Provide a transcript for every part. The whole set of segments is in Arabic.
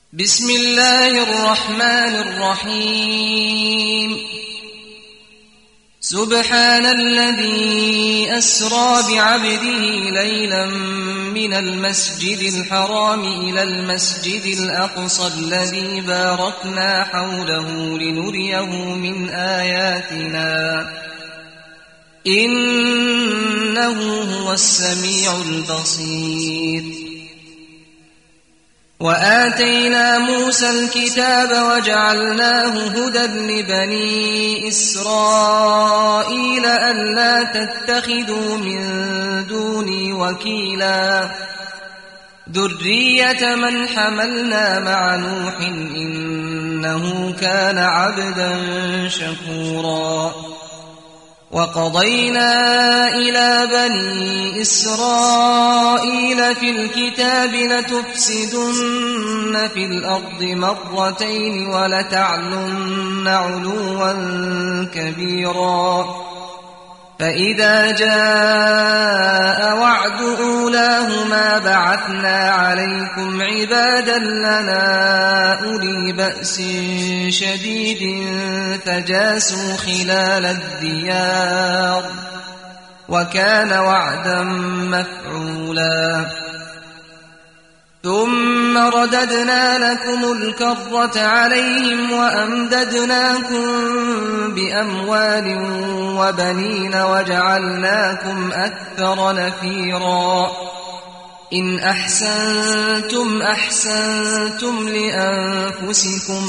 بسم الله الرحمن الرحيم سبحان الذي أسرى بعبده ليلا من المسجد الحرام إلى المسجد الأقصى الذي باركنا حوله لنريه من آياتنا إنه هو السميع البصير. وآتينا موسى الكتاب وجعلناه هدى لبني إسرائيل ألا تتخذوا من دوني وكيلا ذرية من حملنا مع نوح إنه كان عبدا شكورا. وقضينا إلى بني إسرائيل في الكتاب لتفسدن في الأرض مرتين ولتعلن علوا كبيرا. فإذا جاء وعد أولاهما بعثنا عليكم عبادا لنا أولي بأس شديد فجاسوا خلال الديار وكان وعدا مفعولا. ثم رددنا لكم الكرة عليهم وأمددناكم بأموال وبنين وجعلناكم أكثر نفيرا. إن أحسنتم أحسنتم لأنفسكم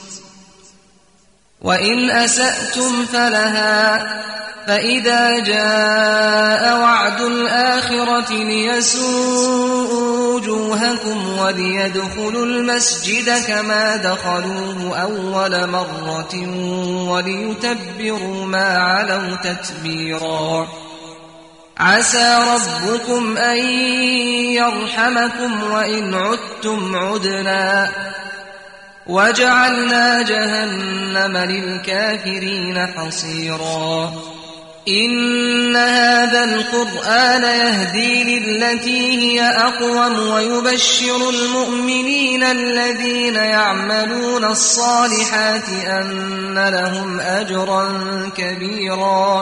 وإن أسأتم فلها. فإذا جاء وعد الآخرة ليسوءوا وجوهكم وليدخلوا المسجد كما دخلوه أول مرة وليتبروا ما علوا تتبيرا. عسى ربكم أن يرحمكم وإن عدتم عدنا وجعلنا جهنم للكافرين حصيرا. إن هذا القرآن يهدي للتي هي أقوم ويبشر المؤمنين الذين يعملون الصالحات أن لهم أجرا كبيرا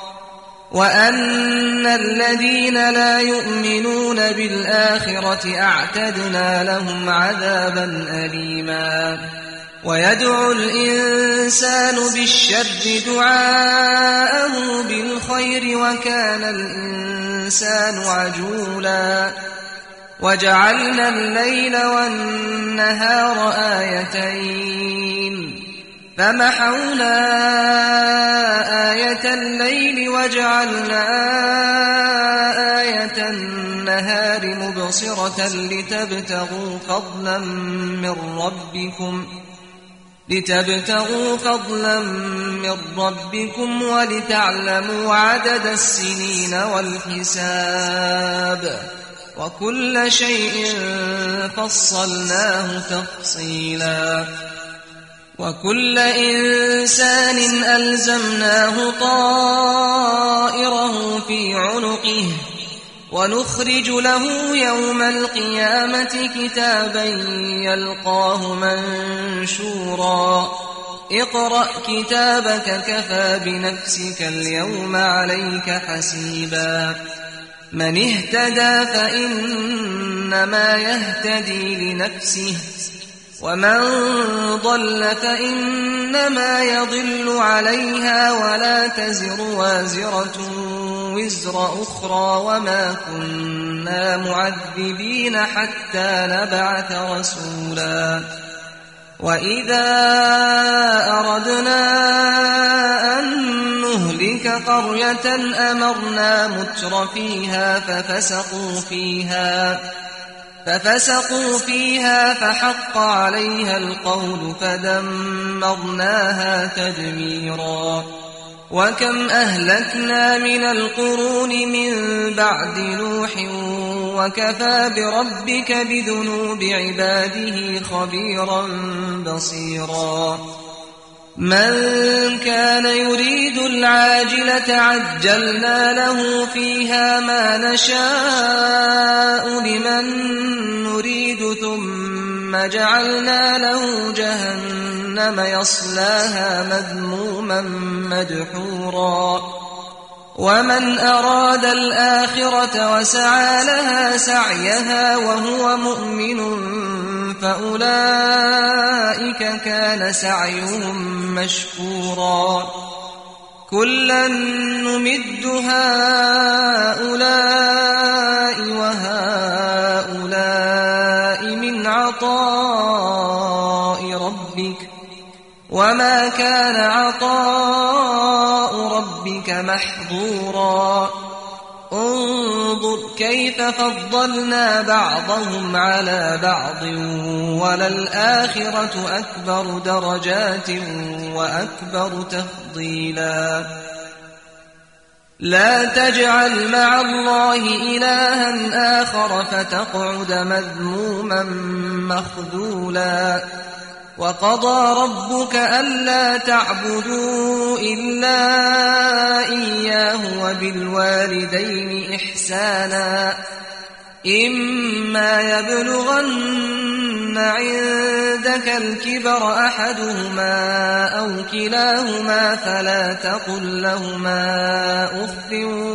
وأن الذين لا يؤمنون بالآخرة أعتدنا لهم عذابا أليما. ويدعو الإنسان بالشر دعاءه بالخير وكان الإنسان عجولا. وجعلنا الليل والنهار آيتين فمحونا آية الليل وجعلنا آية النهار مبصرة لتبتغوا فضلا من ربكم ولتعلموا عدد السنين والحساب وكل شيء فصلناه تفصيلا. وكل إنسان ألزمناه طائره في عنقه ونخرج له يوم القيامة كتابا يلقاه منشورا. اقرأ كتابك كفى بنفسك اليوم عليك حسيبا. من اهتدى فإنما يهتدي لنفسه ومن ضل فإنما يضل عليها ولا تزر وازرة وزر أخرى وما كنا معذبين حتى نبعث رسولا. وإذا أردنا أن نهلك قرية أمرنا متر فيها ففسقوا فيها فحق عليها القول فدمرناها تدميرا. وكم أهلكنا من القرون من بعد نوح وكفى بربك بذنوب عباده خبيرا بصيرا. من كان يريد العاجلة عجلنا له فيها ما نشاء لمن نريد ثم ثم جعلنا له جهنم يصلاها مذموما مدحورا ومن أراد الآخرة وسعى لها سعيها وهو مؤمن فأولئك كان سعيهم مشكورا كلا نمد هؤلاء وهؤلاء من عطاء ربك وما كان عطاء ربك محظورا انظر كيف فضلنا بعضهم على بعض وللآخرة أكبر درجات وأكبر تفضيلا لا تجعل مع الله إلها آخر فتقعد مذموما مخذولا وقضى ربك ألا تعبدوا إلا إياه وبالوالدين إحسانا إما يبلغن عندك الكبر أحدهما أو كلاهما فلا تقل لهما أف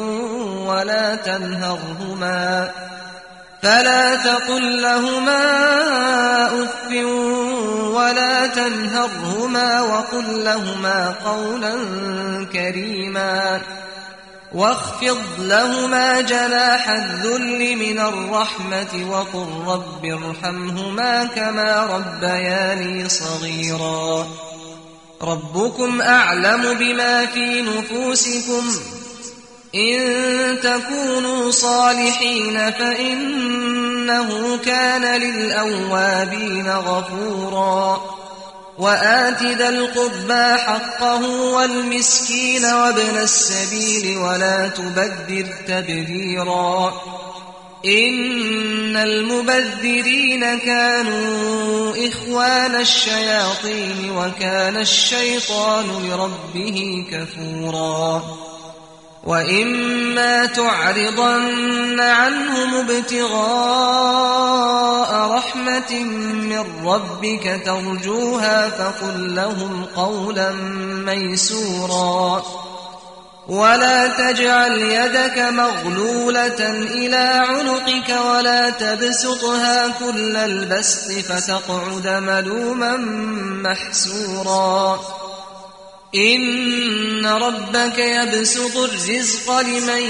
ولا تنهرهما وقل لهما قولا كريما واخفض لهما جناح الذل من الرحمة وقل رب ارحمهما كما ربياني صغيرا ربكم أعلم بما في نفوسكم إن تكونوا صالحين فإنه كان للأوابين غفورا وآت ذا القربى حقه والمسكين وابن السبيل ولا تبذر تبذيرا إن المبذرين كانوا إخوان الشياطين وكان الشيطان لربه كفورا وإما تعرضن عنهم ابتغاء رحمة من ربك ترجوها فقل لهم قولا ميسورا ولا تجعل يدك مغلولة إلى عنقك ولا تبسطها كل البسط فتقعد ملوما محسورا إن ربك يبسط الرزق لمن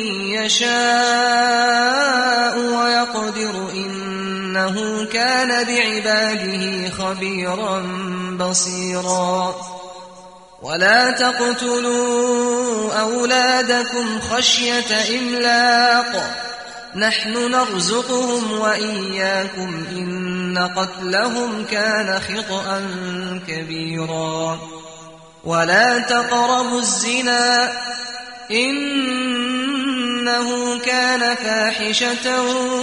يشاء ويقدر إنه كان بعباده خبيرا بصيرا ولا تقتلوا أولادكم خشية إملاق نحن نرزقهم وإياكم إن قتلهم كان خطأ كبيرا ولا تقربوا الزنا إنه كان فاحشة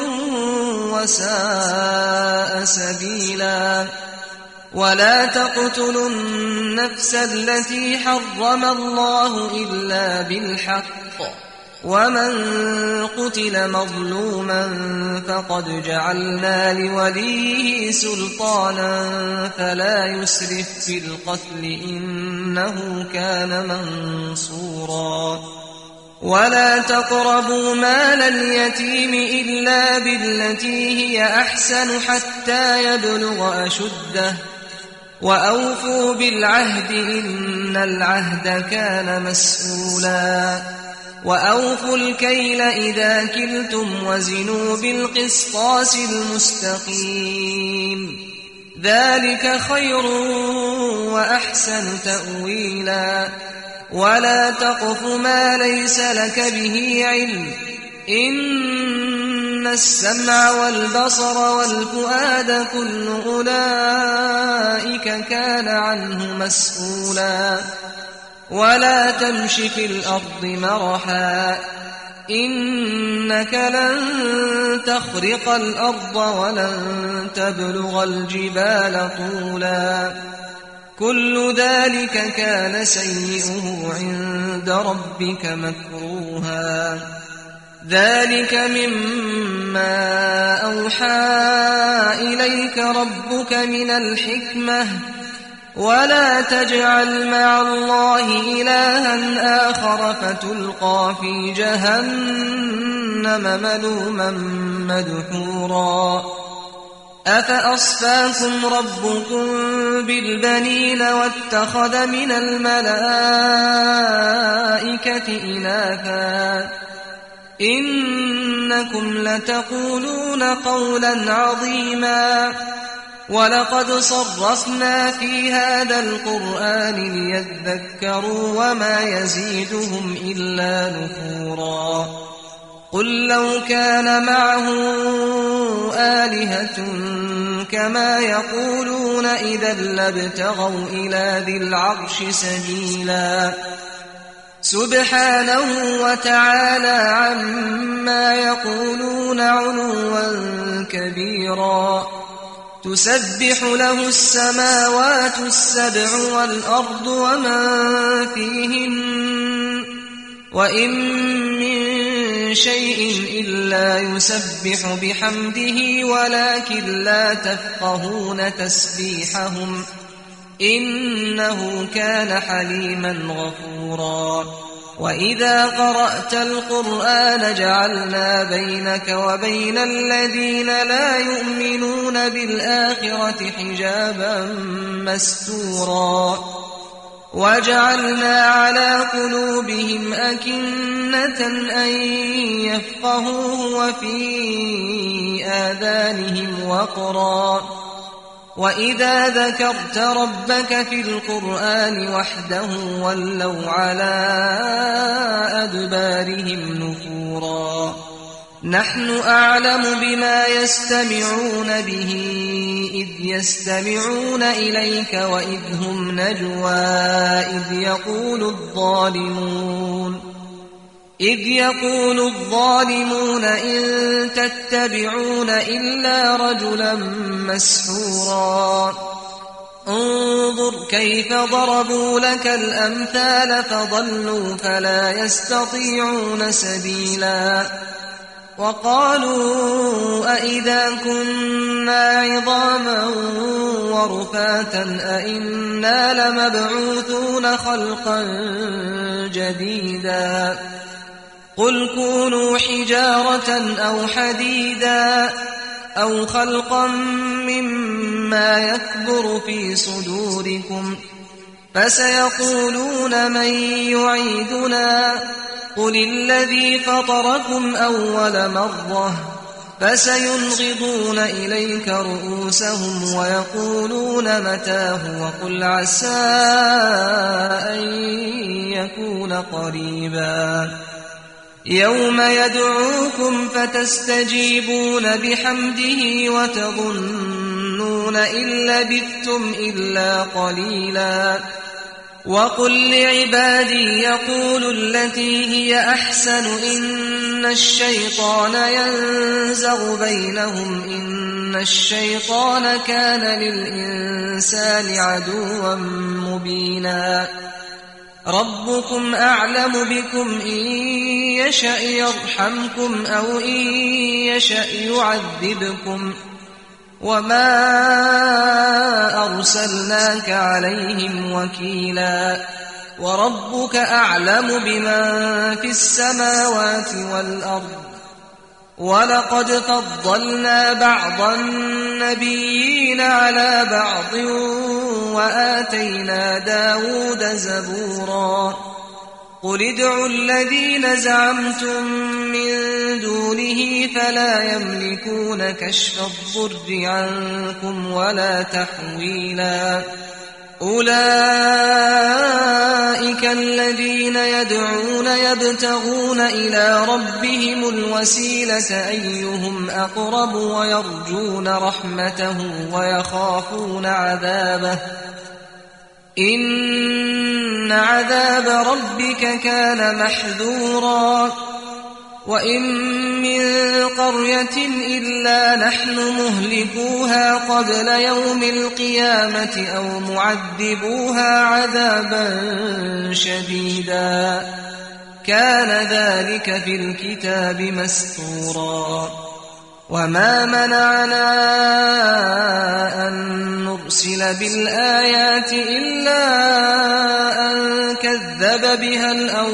وساء سبيلا ولا تقتلوا النفس التي حرم الله إلا بالحق ومن قتل مظلوما فقد جعلنا لوليه سلطانا فلا يسرف في القتل إنه كان منصورا ولا تقربوا مال اليتيم إلا بالتي هي أحسن حتى يبلغ أشده وأوفوا بالعهد إن العهد كان مسؤولا وأوفوا الكيل إذا كلتم وزنوا بالقسطاس المستقيم ذلك خير وأحسن تأويلا ولا تقف ما ليس لك به علم إن السمع والبصر والفؤاد كل أولئك كان عنه مسؤولا ولا تمش في الأرض مرحا إنك لن تخرق الأرض ولن تبلغ الجبال طولا كل ذلك كان سيئه عند ربك مكروها ذلك مما أوحى إليك ربك من الحكمة ولا تجعل مع الله إلها آخر فتلقى في جهنم ملوما مدحورا أفأصفاكم ربكم بالبنين واتخذ من الملائكة إناثا إنكم لتقولون قولا عظيما ولقد صرفنا في هذا القرآن ليذكروا وما يزيدهم إلا نفورا قل لو كان معه آلهة كما يقولون إذا لابتغوا إلى ذي العرش سبيلا سبحانه وتعالى عما يقولون علوا كبيرا تسبح له السماوات السبع والأرض ومن فيهن وإن من شيء إلا يسبح بحمده ولكن لا تفقهون تسبيحهم إنه كان حليما غفورا وإذا قرأت القرآن جعلنا بينك وبين الذين لا يؤمنون بالآخرة حجابا مستورا وجعلنا على قلوبهم أكنة أن يفقهوه وفي آذانهم وقرا وإذا ذكرت ربك في القرآن وحده ولوا على أدبارهم نفورا نحن أعلم بما يستمعون به إذ يستمعون إليك وإذ هم نجوى إذ يقول الظالمون إن تتبعون إلا رجلا مسحورا انظر كيف ضربوا لك الأمثال فضلوا فلا يستطيعون سبيلا وقالوا أئذا كنا عظاما ورفاتا أئنا لمبعوثون خلقا جديدا قل كونوا حجارة أو حديدا أو خلقا مما يكبر في صدوركم فسيقولون من يعيدنا قل الذي فطركم أول مرة فسينغضون إليك رؤوسهم ويقولون متاه وقل عسى أن يكون قريبا يوم يدعوكم فتستجيبون بحمده وتظنون إن لبثتم إلا قليلا وقل لعبادي يقولوا التي هي أحسن إن الشيطان ينزغ بينهم إن الشيطان كان للإنسان عدوا مبينا ربكم أعلم بكم إن يشأ يرحمكم أو إن يشأ يعذبكم وما أرسلناك عليهم وكيلا وربك أعلم بمن في السماوات والأرض ولقد فضلنا بعض النبيين على بعض وآتينا داود زبورا قل ادعوا الذين زعمتم من دونه فلا يملكون كشف الضر عنكم ولا تحويلا أولئك الذين يدعون يبتغون إلى ربهم الوسيلة أيهم أقرب ويرجون رحمته ويخافون عذابه إن عذاب ربك كان محذورا وإن من قرية إلا نحن مهلكوها قبل يوم القيامة أو معذبوها عذابا شديدا كان ذلك في الكتاب مسطورا وما منعنا أن نرسل بالآيات إلا أن كذب بها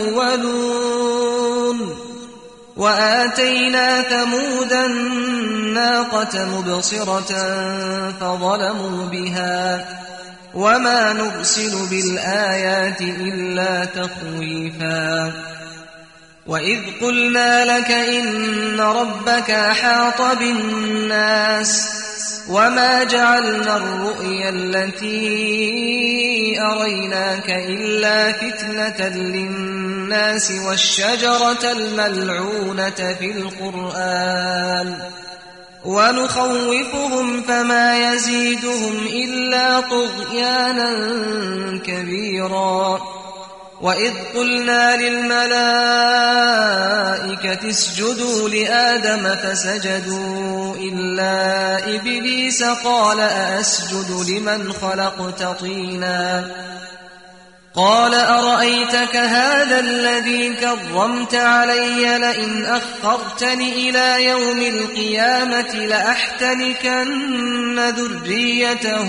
الأولون وآتينا ثمود الناقة مبصرة فظلموا بها وما نرسل بالآيات إلا تخويفا وإذ قلنا لك إن ربك أحاط بالناس وما جعلنا الرؤيا التي أريناك إلا فتنة للناس والشجرة الملعونة في القرآن ونخوفهم فما يزيدهم إلا طغيانا كبيرا وإذ قلنا للملائكة اسجدوا لآدم فسجدوا إلا إبليس قال أأسجد لمن خلقت طينا قال أرأيتك هذا الذي كرمت علي لئن أخرتني إلى يوم القيامة لأحتنكن ذريته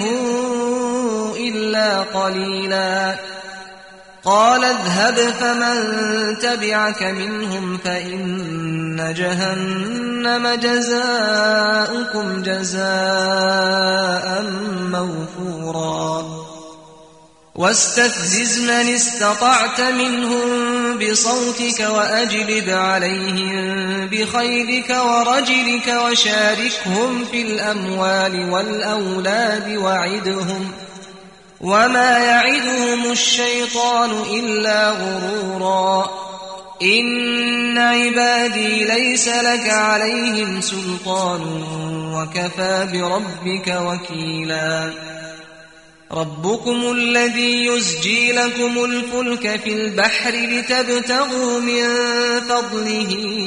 إلا قليلا قال اذهب فمن تبعك منهم فإن جهنم جزاؤكم جزاء موفورا واستفزز من استطعت منهم بصوتك وأجلب عليهم بخيلك ورجلك وشاركهم في الأموال والأولاد وعدهم وما يعدهم الشيطان إلا غرورا إن عبادي ليس لك عليهم سلطان وكفى بربك وكيلا ربكم الذي يزجي لكم الفلك في البحر لتبتغوا من فضله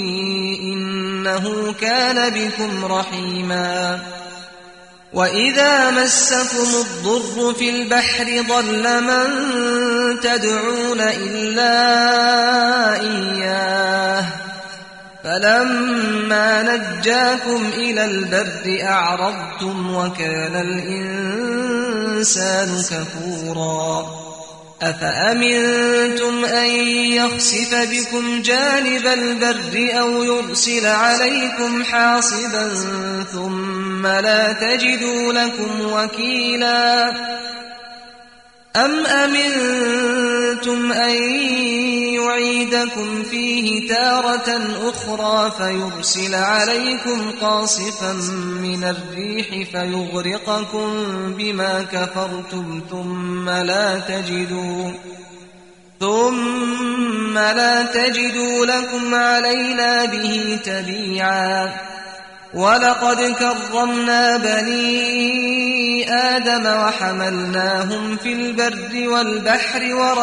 إنه كان بكم رحيما وإذا مسكم الضر في البحر ضل من تدعون إلا إياه فلما نجاكم إلى البر أعرضتم وكان الإنسان كفورا أفأمنتم أن يخسف بكم جانب البر أو يرسل عليكم حاصبا ثم لا تجدوا لكم وكيلا أم أمنتم أن يعيدكم فيه تارة أخرى فيرسل عليكم قاصفا من الريح فيغرقكم بما كفرتم ثم لا تجدوا لكم علينا به تبيعا ولقد كرمنا بني آدم وحملناهم في البر والبحر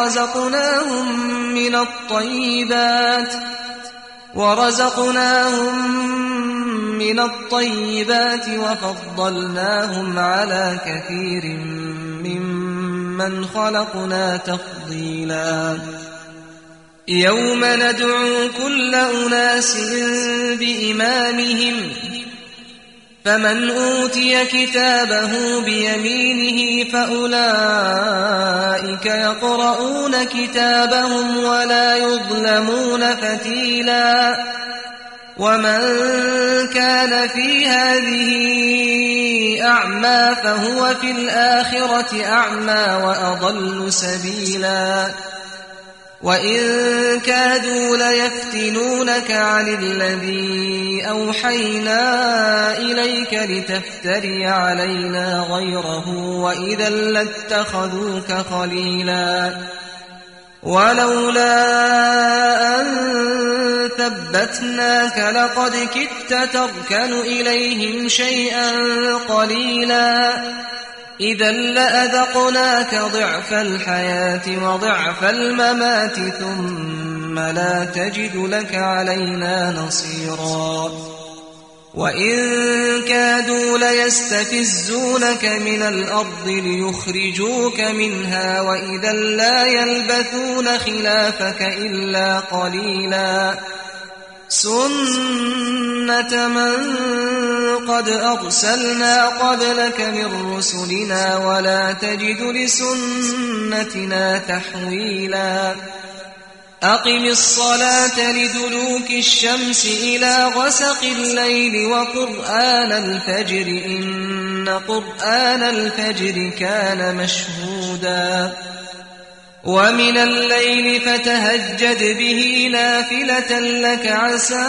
ورزقناهم من الطيبات وفضلناهم على كثير ممن خلقنا تفضيلا يوم ندعو كل أناس بإمامهم فمن أوتي كتابه بيمينه فأولئك يقرؤون كتابهم ولا يظلمون فتيلا ومن كان في هذه أعمى فهو في الآخرة أعمى وأضل سبيلا وإن كادوا ليفتنونك عن الذي أوحينا إليك لتفتري علينا غيره وإذا لاتخذوك خليلا ولولا أن ثبتناك لقد كدت تركن إليهم شيئا قليلا إذا لأذقناك ضعف الحياة وضعف الممات ثم لا تجد لك علينا نصيرا وإن كادوا ليستفزونك من الأرض ليخرجوك منها وإذا لا يلبثون خلافك إلا قليلا سنة من قد أرسلنا قبلك من رسلنا ولا تجد لسنتنا تحويلا أقم الصلاة لدلوك الشمس إلى غسق الليل وقرآن الفجر إن قرآن الفجر كان مشهودا ومن الليل فتهجد به نافلة لك عسى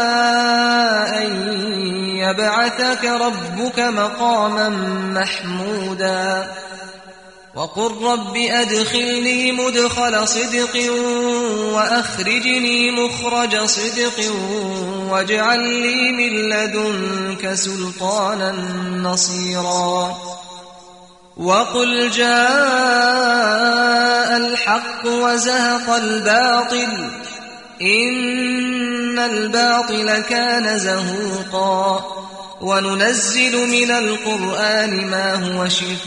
أن يبعثك ربك مقاما محمودا وقل رب أدخلني مدخل صدق وأخرجني مخرج صدق واجعل لي من لدنك سلطانا نصيرا وقل جاء الحق وزهق الباطل إن الباطل كان زهوقا وننزل من القرآن ما هو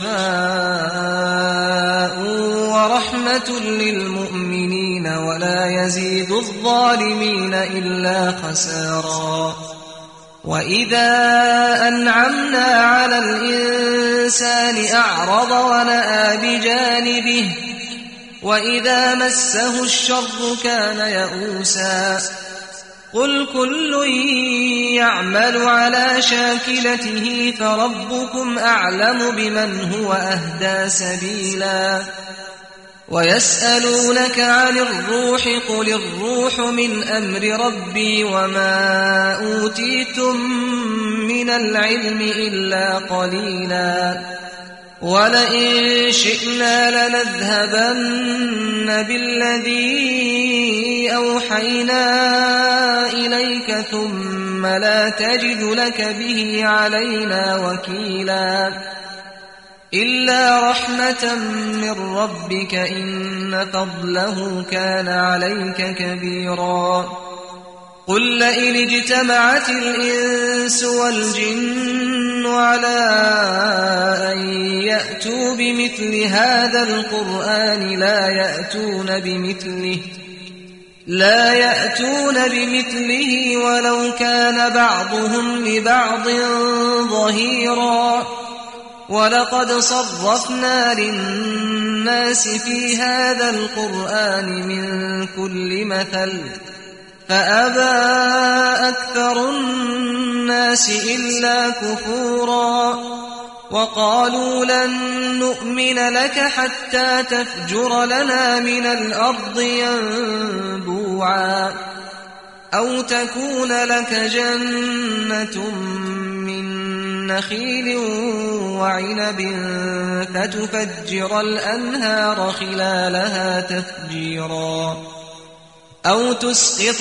شفاء ورحمة للمؤمنين ولا يزيد الظالمين إلا خسارا وإذا أنعمنا على الإنسان أعرض ونأى بجانبه وإذا مسه الشر كان يئوسا قل كل يعمل على شاكلته فربكم أعلم بمن هو أهدى سبيلا ويسألونك عن الروح قل الروح من أمر ربي وما أوتيتم من العلم إلا قليلا ولئن شئنا لنذهبن بالذي أوحينا إليك ثم لا تجد لك به علينا وكيلا إلا رحمة من ربك إن فضله كان عليك كبيرا قل لئن اجتمعت الإنس والجن على أن يأتوا بمثل هذا القرآن لا يأتون بمثله ولو كان بعضهم لبعض ظهيرا ولقد صرفنا للناس في هذا القرآن من كل مثل فأبى أكثر الناس إلا كفورا وقالوا لن نؤمن لك حتى تفجر لنا من الأرض ينبوعا أو تكون لك جنة من نخيل وعنب فتفجر الأنهار خلالها تفجيرا أو تسقط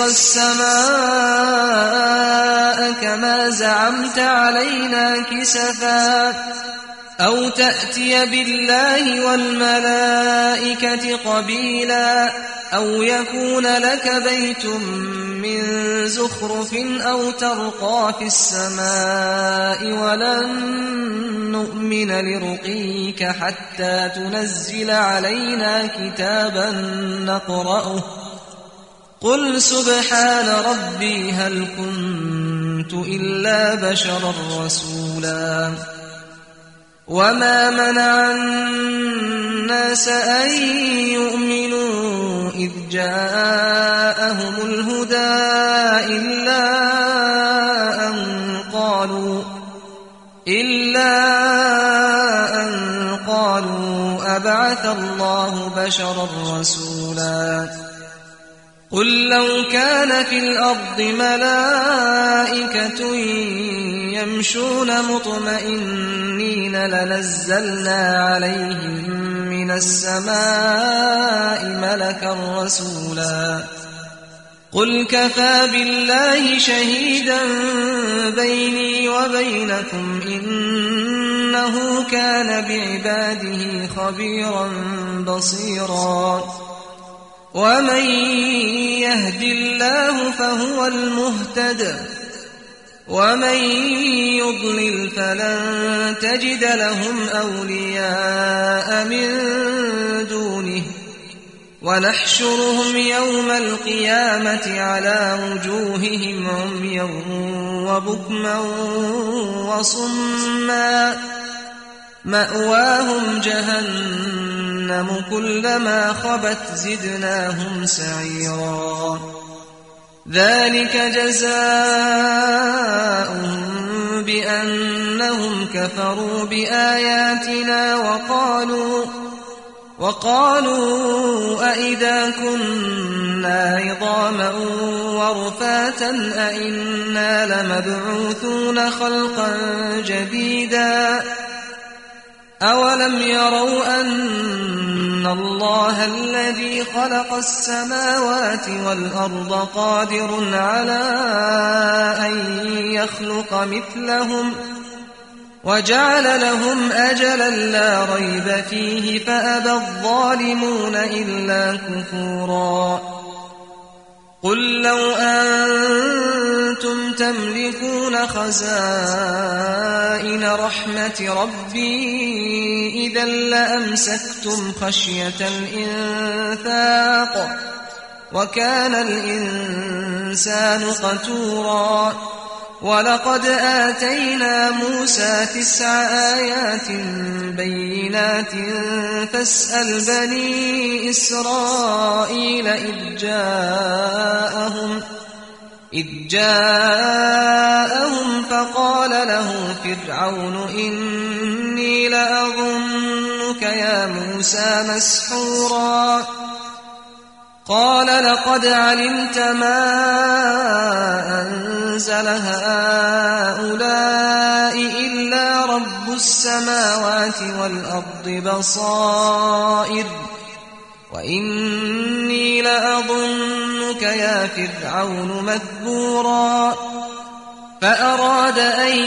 السماء كما زعمت علينا كسفا أو تأتي بالله والملائكة قبيلا أو يكون لك بيت من زخرف أو ترقى في السماء ولن نؤمن لرقيك حتى تنزل علينا كتابا نقرأه قل سبحان ربي هل كنت إلا بشرا رسولا وما منع الناس أن يؤمنوا إذ جاءهم الهدى إلا أن قالوا أبعث الله بشرا رسولا قل لو كان في الأرض ملائكة يمشون مطمئنين لنزلنا عليهم من السماء ملكا رسولا قل كفى بالله شهيدا بيني وبينكم إنه كان بعباده خبيرا بصيرا ومن يهد الله فهو المهتد ومن يضلل فلن تجد لهم أولياء من دونه ونحشرهم يوم القيامة على وجوههم عميا وبكما وصما مأواهم جهنم كلما خبت زدناهم سعيرا ذلك جزاؤهم بأنهم كفروا بآياتنا وقالوا أئذا كنا عظاما ورفاتا أئنا لمبعوثون خلقا جديدا أولم يروا أن الله الذي خلق السماوات والأرض قادر على أن يخلق مثلهم وجعل لهم أجلا لا ريب فيه فأبى الظالمون إلا كفورا قل لو أنتم تملكون خزائن رحمة ربي إذا لأمسكتم خشية الإنفاق وكان الإنسان قتورا ولقد آتينا موسى 9 آيات بينات فاسأل بني إسرائيل إذ جاءهم فقال له فرعون إني لأظنك يا موسى مسحورا قال لقد علمت ما أنزل هؤلاء إلا رب السماوات والأرض بصائر وإني لأظنك يا فرعون مذبورا فأراد أن